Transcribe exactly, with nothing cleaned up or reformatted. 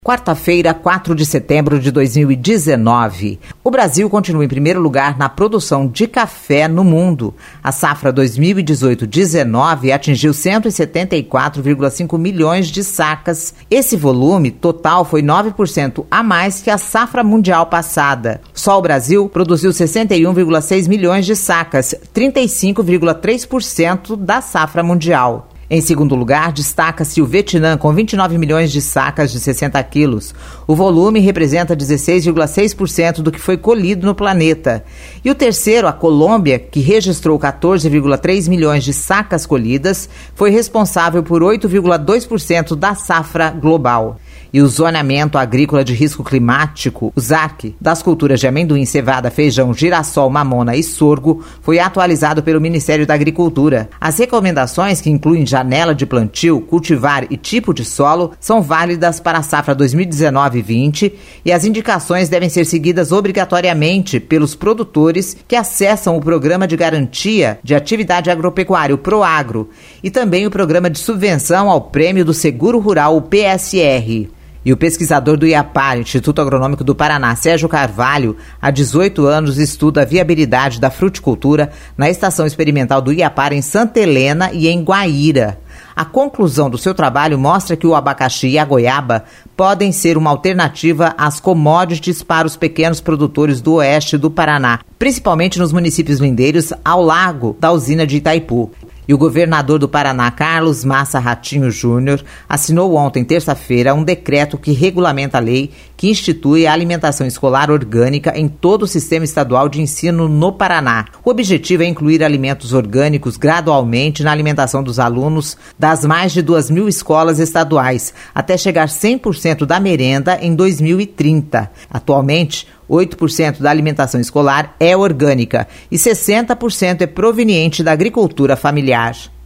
Quarta-feira, quatro de setembro de dois mil e dezenove. O Brasil continua em primeiro lugar na produção de café no mundo. A safra dois mil e dezoito dezenove atingiu cento e setenta e quatro vírgula cinco milhões de sacas. Esse volume total foi nove por cento a mais que a safra mundial passada. Só o Brasil produziu sessenta e um vírgula seis milhões de sacas, trinta e cinco vírgula três por cento da safra mundial. Em segundo lugar, destaca-se o Vietnã, com vinte e nove milhões de sacas de sessenta quilos. O volume representa dezesseis vírgula seis por cento do que foi colhido no planeta. E o terceiro, a Colômbia, que registrou quatorze vírgula três milhões de sacas colhidas, foi responsável por oito vírgula dois por cento da safra global. E o Zoneamento Agrícola de Risco Climático, o Z A R C, das culturas de amendoim, cevada, feijão, girassol, mamona e sorgo, foi atualizado pelo Ministério da Agricultura. As recomendações, que incluem janela de plantio, cultivar e tipo de solo, são válidas para a safra dois mil e dezenove vinte e as indicações devem ser seguidas obrigatoriamente pelos produtores que acessam o Programa de Garantia de Atividade Agropecuária, o PROAGRO, e também o Programa de Subvenção ao Prêmio do Seguro Rural, o P S R. E o pesquisador do IAPAR, Instituto Agronômico do Paraná, Sérgio Carvalho, há dezoito anos estuda a viabilidade da fruticultura na Estação Experimental do IAPAR em Santa Helena e em Guaíra. A conclusão do seu trabalho mostra que o abacaxi e a goiaba podem ser uma alternativa às commodities para os pequenos produtores do oeste do Paraná, principalmente nos municípios lindeiros ao largo da usina de Itaipu. E o governador do Paraná, Carlos Massa Ratinho Júnior, assinou ontem, terça-feira, um decreto que regulamenta a lei que institui a alimentação escolar orgânica em todo o sistema estadual de ensino no Paraná. O objetivo é incluir alimentos orgânicos gradualmente na alimentação dos alunos das mais de duas mil escolas estaduais, até chegar cem por cento da merenda em dois mil e trinta. Atualmente, oito por cento da alimentação escolar é orgânica e sessenta por cento é proveniente da agricultura familiar.